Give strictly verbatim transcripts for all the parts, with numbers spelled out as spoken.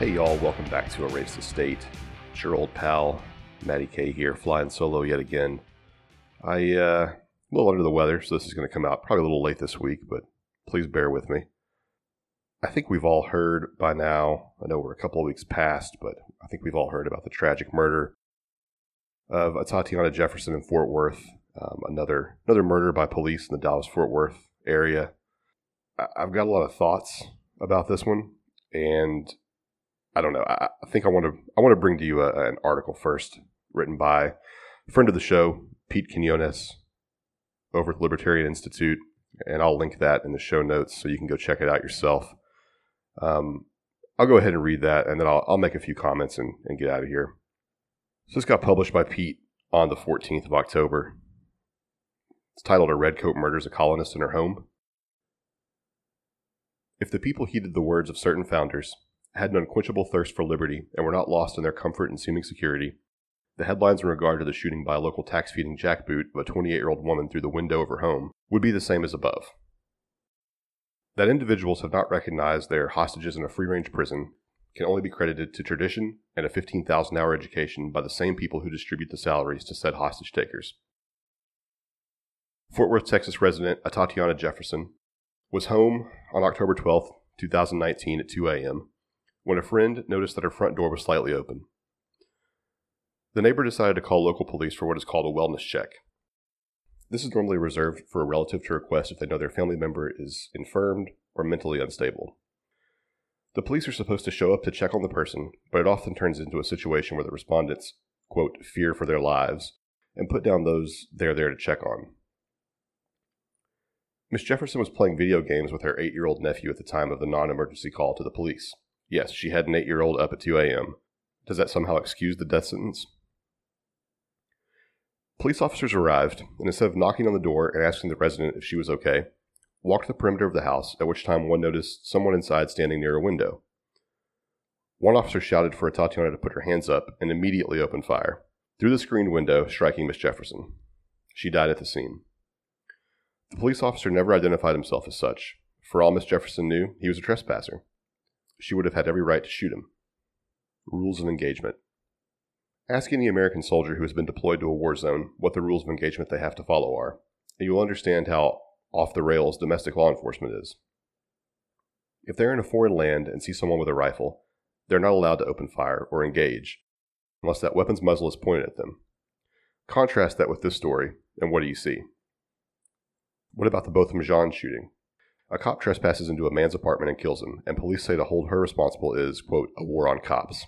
Hey y'all, welcome back to A Race to State. It's your old pal, Matty K here, flying solo yet again. I, uh, a little under the weather, so this is going to come out probably a little late this week, but please bear with me. I think we've all heard by now, I know we're a couple of weeks past, but I think we've all heard about the tragic murder of Atatiana Jefferson in Fort Worth, um, another another murder by police in the Dallas-Fort Worth area. I- I've got a lot of thoughts about this one, and I don't know. I, I think I want to I want to bring to you a, an article first, written by a friend of the show, Pete Quinones, over at the Libertarian Institute, and I'll link that in the show notes so you can go check it out yourself. Um, I'll go ahead and read that, and then I'll, I'll make a few comments and, and get out of here. So this got published by Pete on the fourteenth of October. It's titled, "A Redcoat Murders a Colonist in Her Home." If the people heeded the words of certain founders, had an unquenchable thirst for liberty, and were not lost in their comfort and seeming security, the headlines in regard to the shooting by a local tax-feeding jackboot of a twenty-eight-year-old woman through the window of her home would be the same as above. That individuals have not recognized their hostages in a free-range prison can only be credited to tradition and a fifteen thousand hour education by the same people who distribute the salaries to said hostage takers. Fort Worth, Texas resident Atatiana Jefferson was home on October twelfth, twenty nineteen at two a.m. when a friend noticed that her front door was slightly open. The neighbor decided to call local police for what is called a wellness check. This is normally reserved for a relative to request if they know their family member is infirmed or mentally unstable. The police are supposed to show up to check on the person, but it often turns into a situation where the respondents, quote, fear for their lives, and put down those they're there to check on. Miss Jefferson was playing video games with her eight-year-old nephew at the time of the non-emergency call to the police. Yes, she had an eight-year-old up at two a.m. Does that somehow excuse the death sentence? Police officers arrived, and instead of knocking on the door and asking the resident if she was okay, walked the perimeter of the house, at which time one noticed someone inside standing near a window. One officer shouted for Atatiana to put her hands up and immediately opened fire through the screened window, striking Miss Jefferson. She died at the scene. The police officer never identified himself as such. For all Miss Jefferson knew, he was a trespasser. She would have had every right to shoot him. Rules of engagement. Ask any American soldier who has been deployed to a war zone what the rules of engagement they have to follow are, and you will understand how off the rails domestic law enforcement is. If they're in a foreign land and see someone with a rifle, they're not allowed to open fire or engage, unless that weapon's muzzle is pointed at them. Contrast that with this story, and what do you see? What about the Botham Jean shooting? A cop trespasses into a man's apartment and kills him, and police say to hold her responsible is, quote, a war on cops.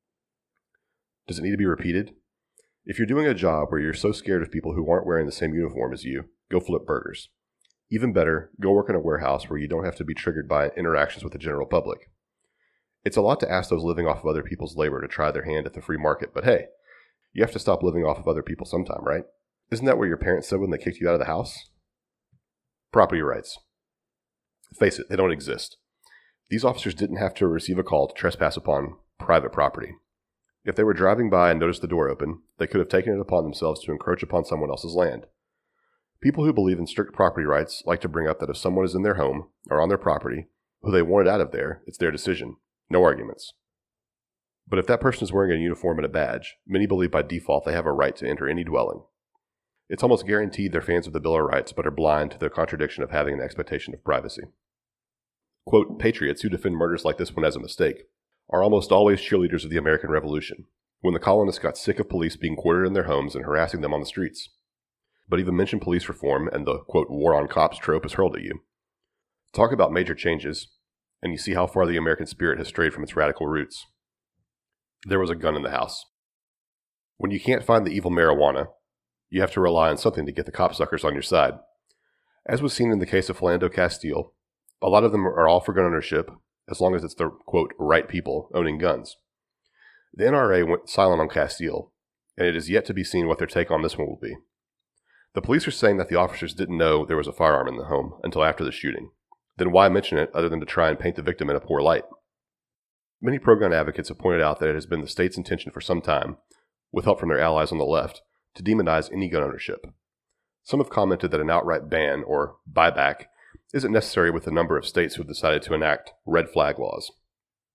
Does it need to be repeated? If you're doing a job where you're so scared of people who aren't wearing the same uniform as you, go flip burgers. Even better, go work in a warehouse where you don't have to be triggered by interactions with the general public. It's a lot to ask those living off of other people's labor to try their hand at the free market, but hey, you have to stop living off of other people sometime, right? Isn't that what your parents said when they kicked you out of the house? Property rights. Face it, they don't exist. These officers didn't have to receive a call to trespass upon private property. If they were driving by and noticed the door open, they could have taken it upon themselves to encroach upon someone else's land. People who believe in strict property rights like to bring up that if someone is in their home or on their property, who they wanted out of there, it's their decision. No arguments. But if that person is wearing a uniform and a badge, many believe by default they have a right to enter any dwelling. It's almost guaranteed they're fans of the Bill of Rights, but are blind to the contradiction of having an expectation of privacy. Quote, patriots who defend murders like this one as a mistake are almost always cheerleaders of the American Revolution, when the colonists got sick of police being quartered in their homes and harassing them on the streets. But even mention police reform and the, quote, war on cops trope is hurled at you. Talk about major changes, and you see how far the American spirit has strayed from its radical roots. There was a gun in the house. When you can't find the evil marijuana, you have to rely on something to get the copsuckers on your side. As was seen in the case of Philando Castile, a lot of them are all for gun ownership, as long as it's the, quote, right people owning guns. The N R A went silent on Castile, and it is yet to be seen what their take on this one will be. The police are saying that the officers didn't know there was a firearm in the home until after the shooting. Then why mention it other than to try and paint the victim in a poor light? Many pro-gun advocates have pointed out that it has been the state's intention for some time, with help from their allies on the left, to demonize any gun ownership. Some have commented that an outright ban, or buyback, isn't necessary with the number of states who have decided to enact red flag laws.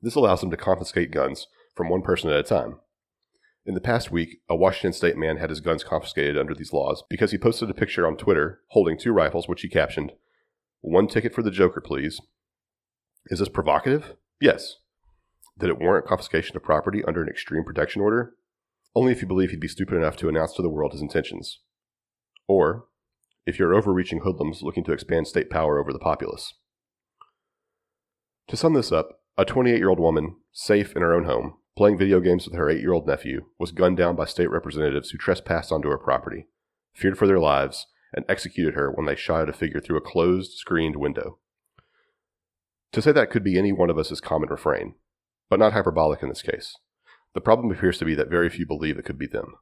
This allows them to confiscate guns from one person at a time. In the past week, a Washington state man had his guns confiscated under these laws because he posted a picture on Twitter holding two rifles, which he captioned, "One ticket for the Joker, please." Is this provocative? Yes. Did it warrant confiscation of property under an extreme protection order? Only if you believe he'd be stupid enough to announce to the world his intentions. Or if you're overreaching hoodlums looking to expand state power over the populace. To sum this up, a twenty-eight-year-old woman, safe in her own home, playing video games with her eight-year-old nephew, was gunned down by state representatives who trespassed onto her property, feared for their lives, and executed her when they shot at a figure through a closed, screened window. To say that could be any one of us is common refrain, but not hyperbolic in this case. The problem appears to be that very few believe it could be them.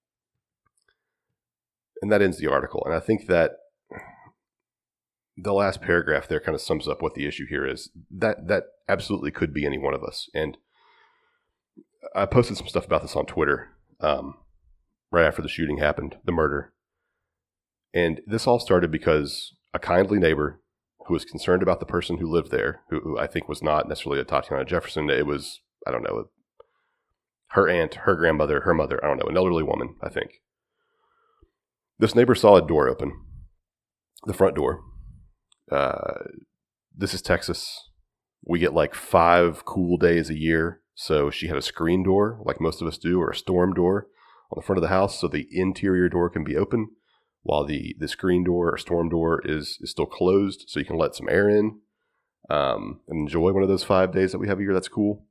And that ends the article, and I think that the last paragraph there kind of sums up what the issue here is. That that absolutely could be any one of us. And I posted some stuff about this on Twitter um, right after the shooting happened, the murder. And this all started because a kindly neighbor who was concerned about the person who lived there, who, who I think was not necessarily a Tatiana Jefferson. It was, I don't know, her aunt, her grandmother, her mother, I don't know, an elderly woman, I think. This neighbor saw a door open, the front door. Uh, this is Texas. We get like five cool days a year. So she had a screen door, like most of us do, or a storm door on the front of the house, so the interior door can be open, while the, the screen door or storm door is, is still closed, so you can let some air in um, and enjoy one of those five days that we have a year. That's cool.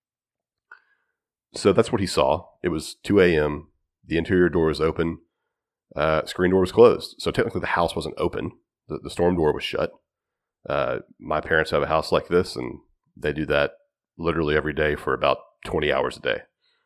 So that's what he saw. It was two a.m. The interior door was open. Uh, screen door was closed. So technically the house wasn't open. The, the storm door was shut. Uh, my parents have a house like this, and they do that literally every day for about twenty hours a day.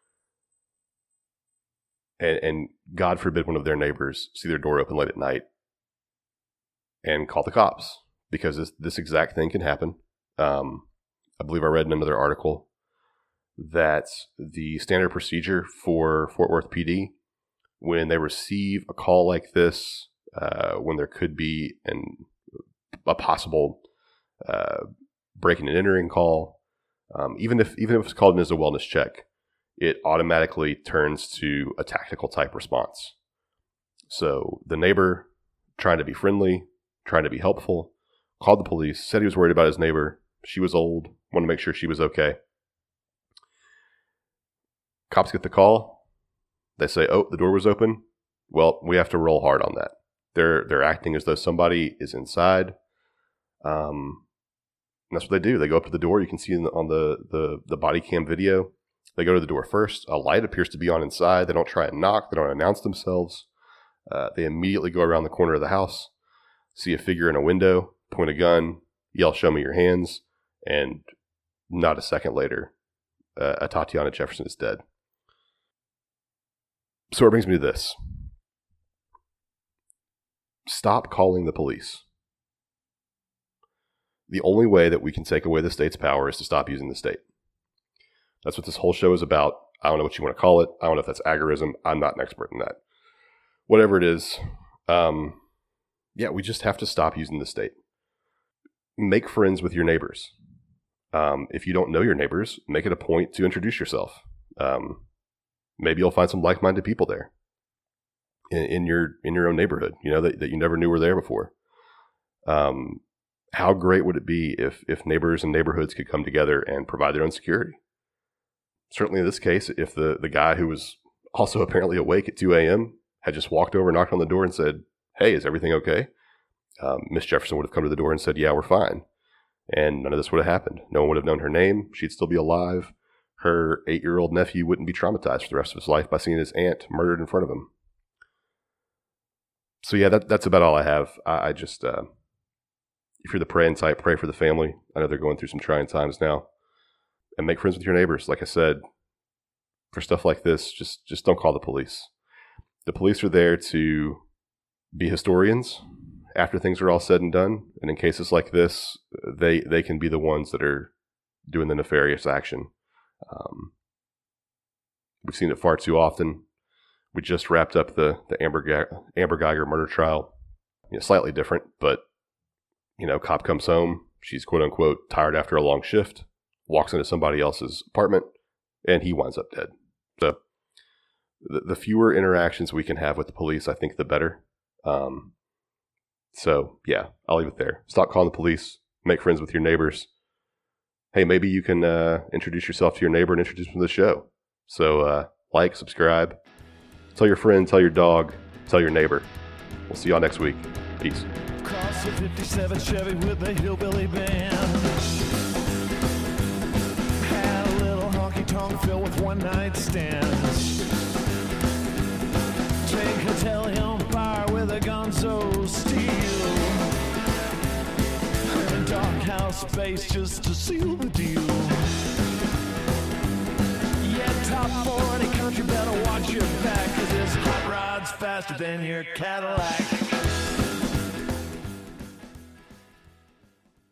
And, and God forbid one of their neighbors see their door open late at night and call the cops, because this, this exact thing can happen. Um, I believe I read in another article that the standard procedure for Fort Worth P D, when they receive a call like this, uh, when there could be an, a possible uh, breaking and entering call, um, even if even if it's called in as a wellness check, it automatically turns to a tactical type response. So the neighbor, trying to be friendly, trying to be helpful, called the police, said he was worried about his neighbor. She was old, wanted to make sure she was okay. Cops get the call. They say, oh, the door was open. Well, we have to roll hard on that. They're they're acting as though somebody is inside. Um, and that's what they do. They go up to the door. You can see in the, on the, the, the body cam video. They go to the door first. A light appears to be on inside. They don't try and knock. They don't announce themselves. Uh, they immediately go around the corner of the house, see a figure in a window, point a gun, yell, "Show me your hands." And not a second later, uh, a Tatiana Jefferson is dead. So it brings me to this. Stop calling the police. The only way that we can take away the state's power is to stop using the state. That's what this whole show is about. I don't know what you want to call it. I don't know if that's agorism. I'm not an expert in that. Whatever it is, um, yeah, we just have to stop using the state. Make friends with your neighbors. Um, if you don't know your neighbors, make it a point to introduce yourself. Um, maybe you'll find some like-minded people there in, in your in your own neighborhood, you know, that, that you never knew were there before. Um, how great would it be if if neighbors and neighborhoods could come together and provide their own security? Certainly in this case, if the, the guy who was also apparently awake at two a.m. had just walked over, knocked on the door and said, "Hey, is everything okay?" Um, Miss Jefferson would have come to the door and said, "Yeah, we're fine." And none of this would have happened. No one would have known her name. She'd still be alive. Her eight-year-old nephew wouldn't be traumatized for the rest of his life by seeing his aunt murdered in front of him. So yeah, that, that's about all I have. I, I just, uh, if you're the praying type, pray for the family. I know they're going through some trying times now. And make friends with your neighbors. Like I said, for stuff like this, just, just don't call the police. The police are there to be historians after things are all said and done. And in cases like this, they, they can be the ones that are doing the nefarious action. Um, we've seen it far too often. We just wrapped up the, the Amber, Ga- Amber Geiger murder trial. You know, slightly different, but, you know, cop comes home. She's quote unquote tired after a long shift. walks into somebody else's apartment, and he winds up dead. So the, the fewer interactions we can have with the police, I think the better. Um, so yeah, I'll leave it there. Stop calling the police. Make friends with your neighbors. Hey, maybe you can uh, introduce yourself to your neighbor and introduce them to the show. So uh, like, subscribe, tell your friend, tell your dog, tell your neighbor. We'll see y'all next week. Peace. Across the fifty-seven Chevy with the hillbilly band. Had a little honky-tonk filled with one-night stands. Take a telly on fire with a gonzo steel. And a doghouse space just to seal the deal. Yeah, top forty country, better watch your back, 'cause this hot rod's faster than your Cadillac.